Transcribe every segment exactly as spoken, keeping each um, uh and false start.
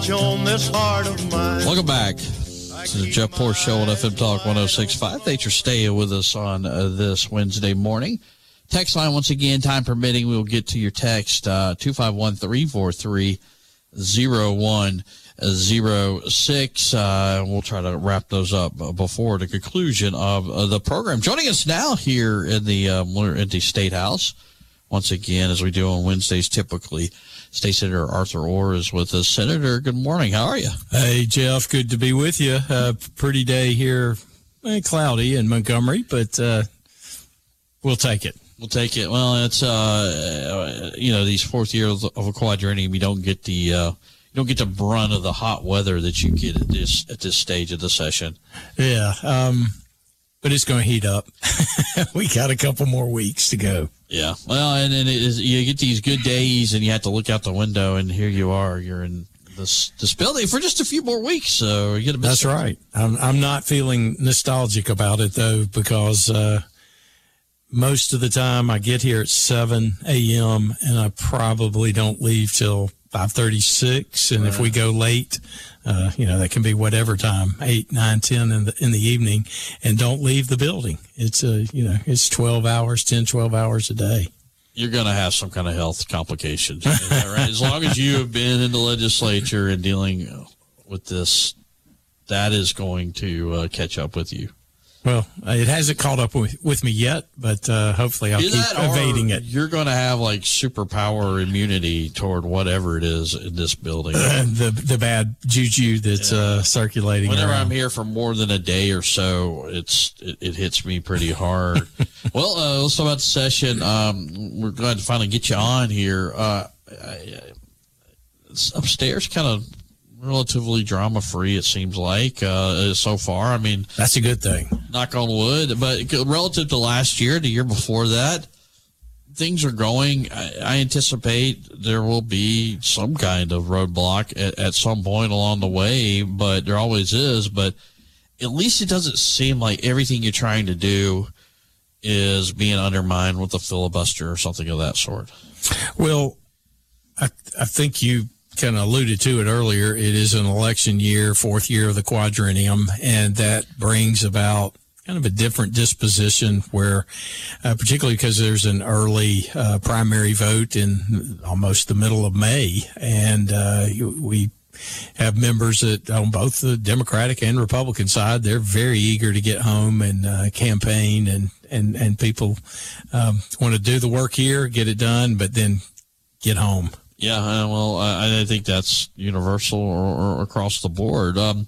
touch on this heart of mine. Welcome back to the Jeff Poor Show on F M Talk one oh six point five. Thanks for staying with us on uh, this Wednesday morning. Text line, once again, time permitting, we will get to your text, uh, two five one, three four three, zero one zero six. Uh, we'll try to wrap those up before the conclusion of uh, the program. Joining us now here in the, um, in the State House, once again, as we do on Wednesdays typically, State Senator Arthur Orr is with us. Senator, good morning. How are you? Hey, Jeff. Good to be with you. Uh, pretty day here, eh, cloudy in Montgomery, but uh, we'll take it. We'll take it. Well, it's uh, you know, these fourth years of a quadrennium, you don't get the uh, you don't get the brunt of the hot weather that you get at this at this stage of the session. Yeah, um, but it's going to heat up. We got a couple more weeks to go. Yeah. Well, and then it is, you get these good days, and you have to look out the window, and here you are. You're in this this building for just a few more weeks, so you get a bit. That's right. I'm I'm not feeling nostalgic about it though, because. Uh, Most of the time I get here at seven a.m. and I probably don't leave till five thirty-six. And right. If we go late, uh, you know, that can be whatever time, eight, nine, ten in the, in the evening, and don't leave the building. It's a, you know, it's twelve hours, ten, twelve hours a day. You're going to have some kind of health complications. Is that right? As long as you have been in the legislature and dealing with this, that is going to uh, catch up with you. Well, it hasn't caught up with, with me yet, but uh, hopefully I'll keep evading it. You're going to have like superpower immunity toward whatever it is in this building. Uh, the the bad juju that's yeah. uh, circulating. Whenever around. I'm here for more than a day or so, it's it, it hits me pretty hard. Well, uh, let's talk about the session. Um, we're glad to finally get you on here. Uh, I, it's upstairs, kind of. Relatively drama free, it seems like, uh, so far. I mean, that's a good thing. Knock on wood. But relative to last year, the year before that, things are going. I, I anticipate there will be some kind of roadblock at, at some point along the way, but there always is. But at least it doesn't seem like everything you're trying to do is being undermined with a filibuster or something of that sort. Well, I, I think you kind of alluded to it earlier. It is an election year, fourth year of the quadrennium, and that brings about kind of a different disposition where, uh, particularly because there's an early uh, primary vote in almost the middle of May, and uh, we have members that on both the Democratic and Republican side, they're very eager to get home and uh, campaign, and, and, and people um, want to do the work here, get it done, but then get home. Yeah, uh, well, I, I think that's universal or, or across the board. Um,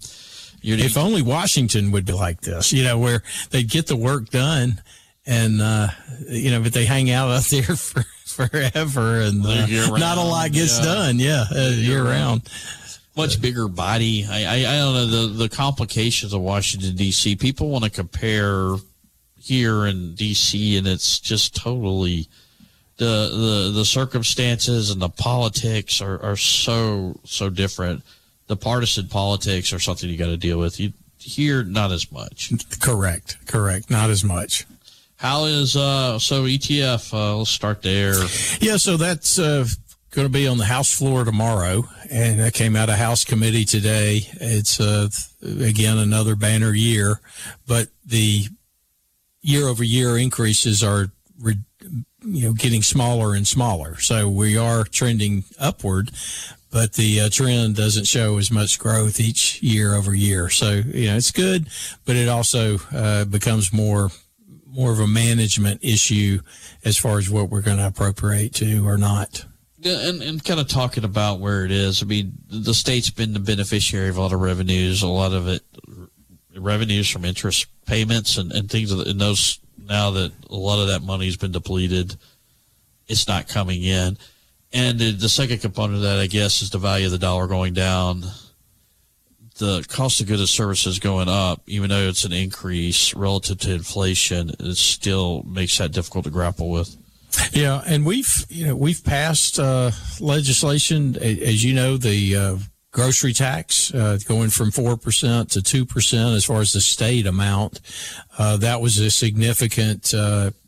if only Washington would be like this, you know, where they get the work done, and uh, you know, but they hang out out there for forever, and uh, not a lot gets yeah. done. Yeah, uh, year round. Much bigger body. I, I, I don't know the the complications of Washington D C. People want to compare here in D C, and it's just totally. The, the the circumstances and the politics are, are so so different. The partisan politics are something you got to deal with. You here, not as much. Correct, correct, not as much. How is uh so E T F? Uh, let's start there. Yeah, so that's uh, going to be on the House floor tomorrow, and that came out of House committee today. It's uh, again another banner year, but the year over year increases are. Re- you know, getting smaller and smaller. So we are trending upward, but the uh, trend doesn't show as much growth each year over year. So, you know, it's good, but it also uh, becomes more, more of a management issue as far as what we're going to appropriate to or not. Yeah, and, and kind of talking about where it is. I mean, the state's been the beneficiary of a lot of revenues, a lot of it revenues from interest payments and, and things in those. Now that a lot of that money has been depleted, it's not coming in. And the, the second component of that, I guess, is the value of the dollar going down. The cost of goods and services going up, even though it's an increase relative to inflation, it still makes that difficult to grapple with. Yeah, and we've you know we've passed uh, legislation, as you know, the uh, grocery tax uh, going from four percent to two percent as far as the state amount. Uh, that was a significant uh,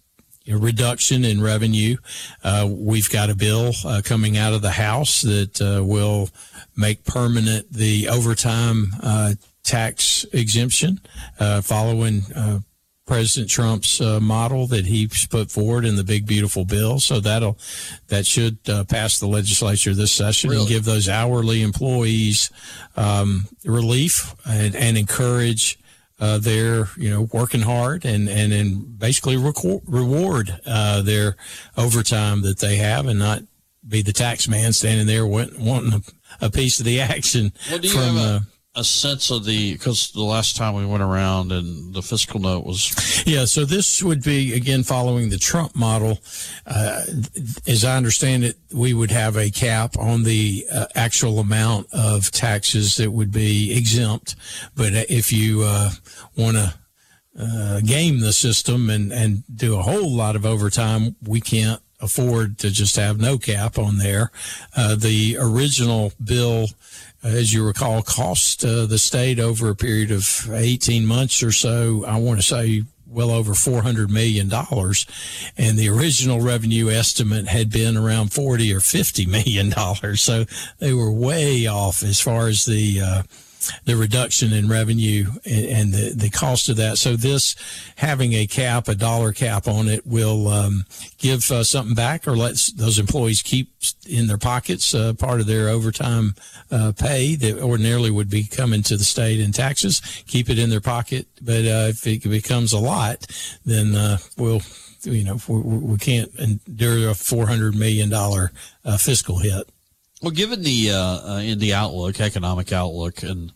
you know, reduction in revenue. Uh, we've got a bill uh, coming out of the House that uh, will make permanent the overtime uh, tax exemption uh, following uh, President Trump's uh, model that he's put forward in the big, beautiful bill. So that'll that should uh, pass the legislature this session Really? and give those hourly employees um, relief and, and encourage uh, their, you know, working hard and, and, and basically record, reward uh, their overtime that they have and not be the tax man standing there wanting a, a piece of the action. Well, do you from, have a, uh, a sense of the, because the last time we went around and the fiscal note was. Yeah, so this would be, again, following the Trump model. Uh, as I understand it, we would have a cap on the uh, actual amount of taxes that would be exempt. But if you uh, want to uh, game the system and, and do a whole lot of overtime, we can't afford to just have no cap on there. Uh, the original bill, as you recall, cost uh, the state over a period of eighteen months or so, I want to say well over four hundred million dollars. And the original revenue estimate had been around forty or fifty million dollars. So they were way off as far as the uh, the reduction in revenue and, and the, the cost of that. So this, having a cap, a dollar cap on it, will um, give uh, something back or let those employees keep in their pockets uh, part of their overtime uh, pay that ordinarily would be coming to the state in taxes, keep it in their pocket. But uh, if it becomes a lot, then uh, we'll, you know, we, we can't endure a four hundred million dollars uh, fiscal hit. Well, given the uh, uh, in the outlook, economic outlook, and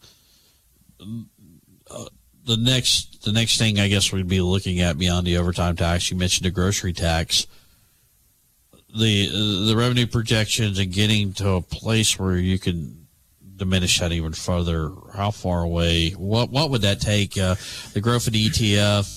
uh, the next the next thing I guess we'd be looking at beyond the overtime tax, you mentioned the grocery tax, the uh, the revenue projections, and getting to a place where you can diminish that even further. How far away? What what would that take? Uh, the growth of the E T F.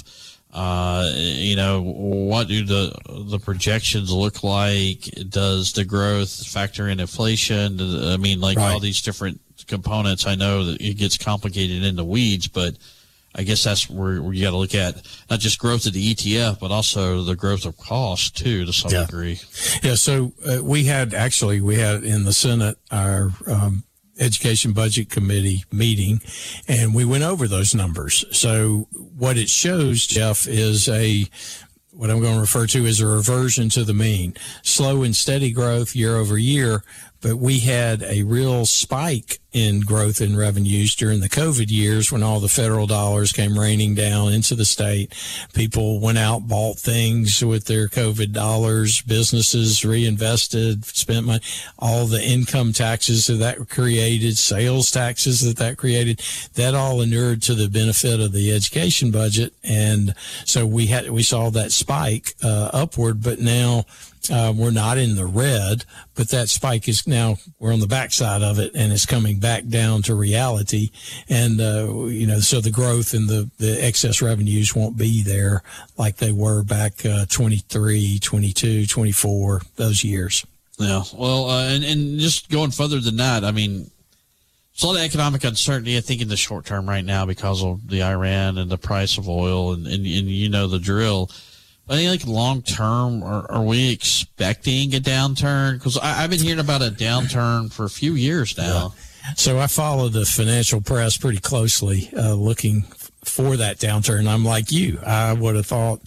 Uh, you know, what do the the projections look like? Does the growth factor in inflation? I mean, like right. all these different components. I know that it gets complicated in the weeds, but I guess that's where, where you got to look at not just growth of the E T F, but also the growth of cost too, to some yeah. degree. Yeah. So uh, we had actually we had in the Senate our um, Education Budget Committee meeting, and we went over those numbers. So what it shows, Jeff, is a what I'm going to refer to as a reversion to the mean. Slow and steady growth year over year, but we had a real spike in growth in revenues during the COVID years when all the federal dollars came raining down into the state. People went out, bought things with their COVID dollars, businesses reinvested, spent money, all the income taxes that that created, sales taxes that that created, that all inured to the benefit of the education budget. And so we had, we saw that spike uh, upward, but now Uh, we're not in the red, but that spike is now, we're on the backside of it, and it's coming back down to reality. And, uh, you know, so the growth and the, the excess revenues won't be there like they were back uh, twenty-three, twenty-two, twenty-four, those years. Yeah. Well, uh, and, and just going further than that, I mean, there's a lot of economic uncertainty, I think, in the short term right now because of the Iran and the price of oil and, and, and you know, the drill. I think, like, long term, are, are we expecting a downturn? Because I've been hearing about a downturn for a few years now. Yeah. So I follow the financial press pretty closely, uh, looking for that downturn. I'm like you. I would have thought,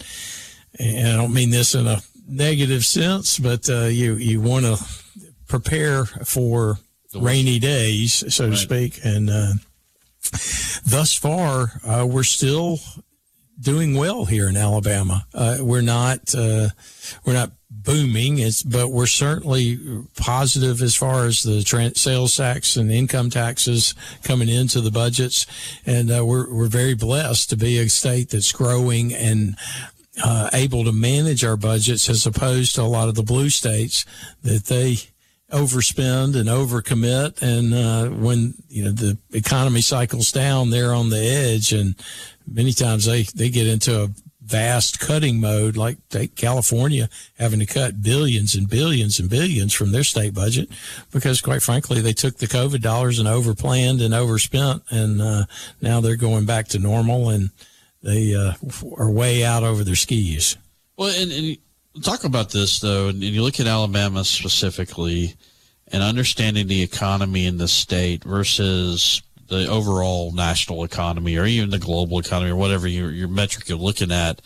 and I don't mean this in a negative sense, but uh, you you want to prepare for rainy days, so right. to speak. And uh, thus far, uh, we're still doing well here in Alabama. Uh, we're not, uh, we're not booming, it's, but we're certainly positive as far as the tra- sales tax and income taxes coming into the budgets. And, uh, we're, we're very blessed to be a state that's growing and, uh, able to manage our budgets as opposed to a lot of the blue states that they overspend and overcommit. And, uh, when, you know, the economy cycles down, they're on the edge, and many times they, they get into a vast cutting mode, like take California having to cut billions and billions and billions from their state budget because, quite frankly, they took the COVID dollars and overplanned and overspent, and uh, now they're going back to normal, and they uh, are way out over their skis. Well, and, and talk about this, though, and you look at Alabama specifically and understanding the economy in the state versus the overall national economy or even the global economy or whatever your, your metric you're looking at.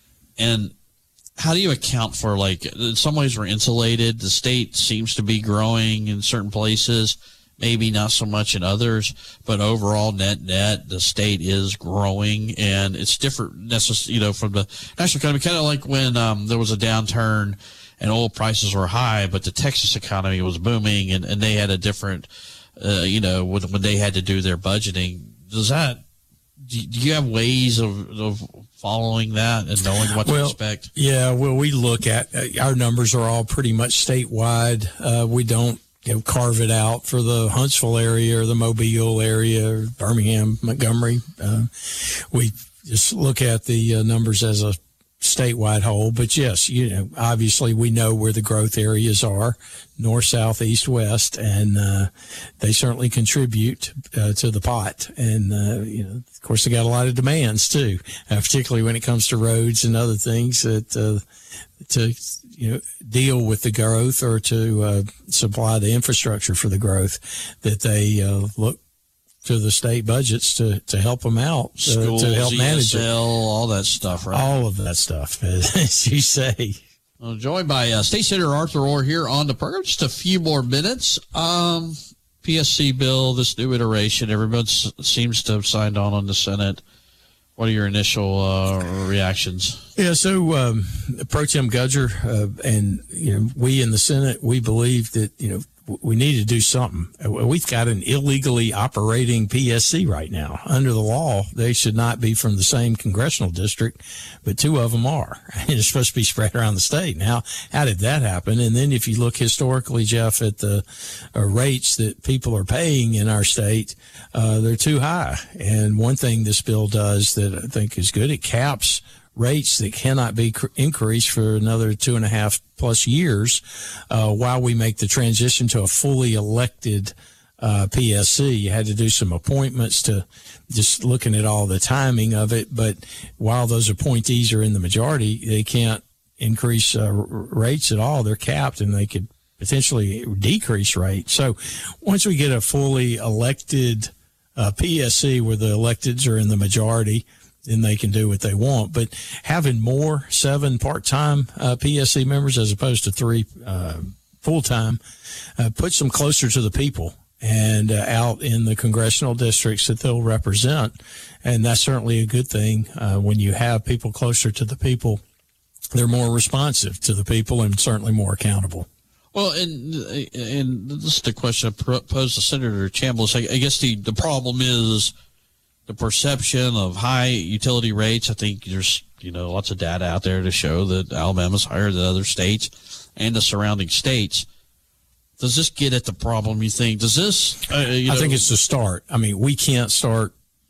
And how do you account for, like, in some ways we're insulated. The state seems to be growing in certain places, maybe not so much in others, but overall net net, the state is growing, and it's different necessarily, you know, from the national economy, kind of like when um, there was a downturn and oil prices were high, but the Texas economy was booming, and, and they had a different, uh, you know, when, when they had to do their budgeting. Does that, do you have ways of, of following that and knowing what well, to expect? Yeah, well, we look at, uh, our numbers are all pretty much statewide. Uh, we don't, you know, carve it out for the Huntsville area or the Mobile area or Birmingham, Montgomery. Uh, we just look at the uh, numbers as a statewide whole. But yes, you know, obviously we know where the growth areas are, north, south, east, west, and uh, they certainly contribute uh, to the pot. And, uh, you know, of course, they got a lot of demands too, uh, particularly when it comes to roads and other things that uh, to, you know, deal with the growth or to uh, supply the infrastructure for the growth, that they uh, look to the state budgets to, to help them out, uh, Schools, to help manage E S L, it. all that stuff, right? All of that stuff, as you say. Well, joined by uh, State Senator Arthur Orr here on the program. Just a few more minutes. Um, P S C bill, this new iteration, everyone s- seems to have signed on on the Senate. What are your initial uh, reactions? Yeah, so um, Pro Tem Gudger uh, and you know we in the Senate, we believe that you know we need to do something. We've got an illegally operating P S C right now. Under the law, they should not be from the same congressional district, but two of them are. And it's supposed to be spread around the state. Now, how did that happen? And then if you look historically, Jeff, at the uh, rates that people are paying in our state, uh, they're too high. And one thing this bill does that I think is good, it caps rates that cannot be cr- increased for another two and a half plus years uh, while we make the transition to a fully elected uh, P S C. You had to do some appointments to just looking at all the timing of it. But while those appointees are in the majority, they can't increase uh, r- rates at all. They're capped, and they could potentially decrease rates. So once we get a fully elected uh, P S C where the electeds are in the majority, then they can do what they want. But having more seven part-time uh, P S C members as opposed to three uh, full-time uh, puts them closer to the people and uh, out in the congressional districts that they'll represent. And that's certainly a good thing. Uh, when you have people closer to the people, they're more responsive to the people and certainly more accountable. Well, and and this is the question I posed to Senator Chambliss. I, I guess the, the problem is the perception of high utility rates. I think there's, you know, lots of data out there to show that Alabama's higher than other states and the surrounding states. Does this get at the problem, you think? Does this, uh, you I know, think it's the start. I mean, we can't start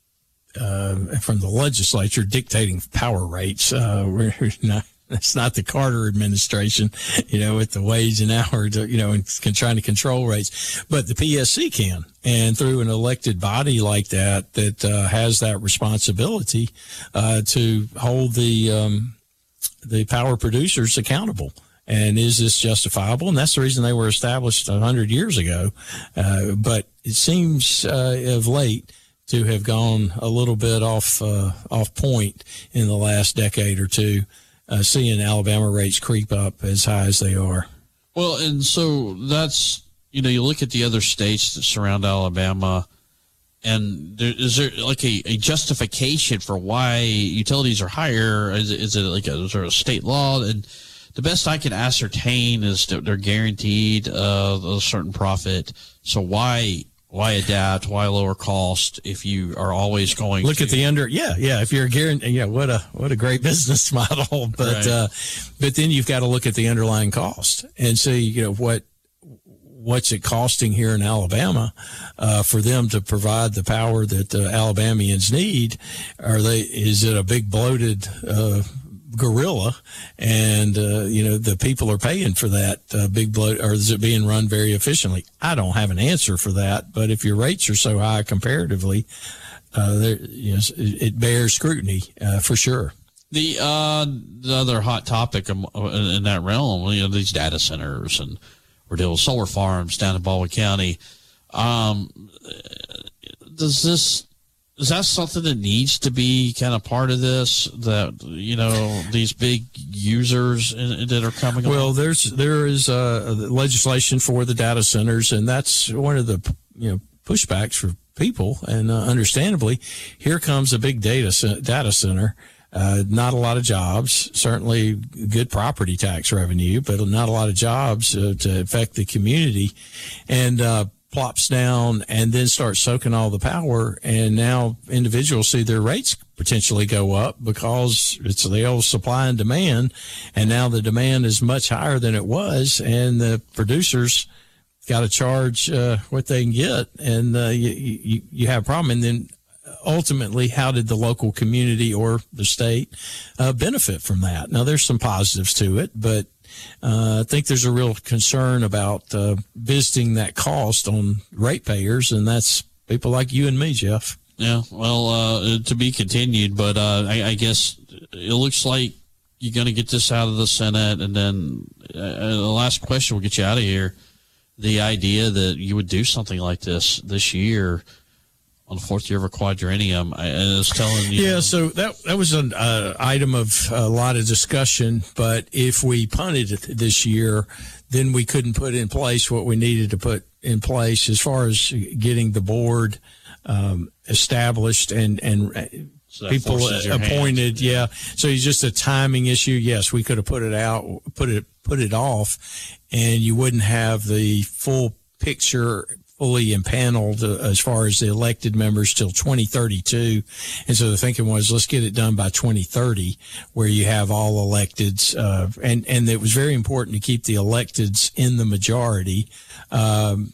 uh, from the legislature dictating power rates. Uh, we're not. That's not the Carter administration, you know, with the wage and hour, you know, and trying to control rates. But the P S C can. And through an elected body like that, that uh, has that responsibility uh, to hold the um, the power producers accountable. And is this justifiable? And that's the reason they were established one hundred years ago. Uh, but it seems uh, of late to have gone a little bit off uh, off point in the last decade or two. Uh, seeing Alabama rates creep up as high as they are. Well, and so that's, you know, you look at the other states that surround Alabama, and there, is there like a, a justification for why utilities are higher? Is it, is it like a, is there a state law? And the best I can ascertain is that they're guaranteed uh, a certain profit. So why why adapt? Why lower cost if you are always going look to at the under? Yeah, yeah. If you're guaranteed, yeah, what a what a great business model. But right. uh, but then you've got to look at the underlying cost and see, you know, what what's it costing here in Alabama uh, for them to provide the power that uh, Alabamians need? Are they? Is it a big bloated uh, gorilla, and uh, you know the people are paying for that uh, big bloat, or is it being run very efficiently? I don't have an answer for that, but if your rates are so high comparatively, uh, there, you know, it bears scrutiny uh, for sure. The, uh, the other hot topic in that realm, you know, these data centers, and we're dealing with solar farms down in Baldwin County. Um, does this, is that something that needs to be kind of part of this, that, you know, these big users in, that are coming Well, along? there's, there is uh, legislation for the data centers, and that's one of the, you know, pushbacks for people. And uh, understandably, here comes a big data data center. Uh, not a lot of jobs, certainly good property tax revenue, but not a lot of jobs uh, to affect the community, and uh, plops down and then starts soaking all the power. And now individuals see their rates potentially go up because it's the old supply and demand. And now the demand is much higher than it was, and the producers got to charge uh, what they can get, and uh, you, you, you have a problem. And then ultimately, how did the local community or the state uh, benefit from that? Now, there's some positives to it, but uh, I think there's a real concern about uh, visiting that cost on ratepayers, and that's people like you and me, Jeff. Yeah, well, uh, to be continued, but uh, I, I guess it looks like you're going to get this out of the Senate, and then uh, the last question will get you out of here. The idea that you would do something like this this year on the fourth year of a quadrennium, I, I was telling you. Yeah, so that that was an uh, item of a lot of discussion. But if we punted it this year, then we couldn't put in place what we needed to put in place as far as getting the board um, established and and so people appointed. Yeah, so it's just a timing issue. Yes, we could have put it out, put it put it off, and you wouldn't have the full picture fully impaneled uh, as far as the elected members till twenty thirty-two. And so the thinking was, let's get it done by twenty thirty, where you have all electeds. Uh, and, and it was very important to keep the electeds in the majority um,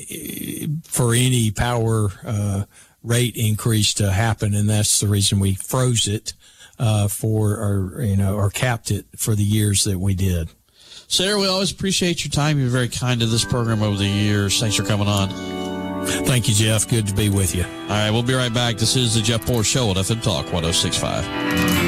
for any power uh, rate increase to happen. And that's the reason we froze it uh, for, or, you know, or capped it for the years that we did. Sarah, we always appreciate your time. You're very kind to this program over the years. Thanks for coming on. Thank you, Jeff. Good to be with you. All right, we'll be right back. This is the Jeff Poor Show at F M Talk one oh six point five.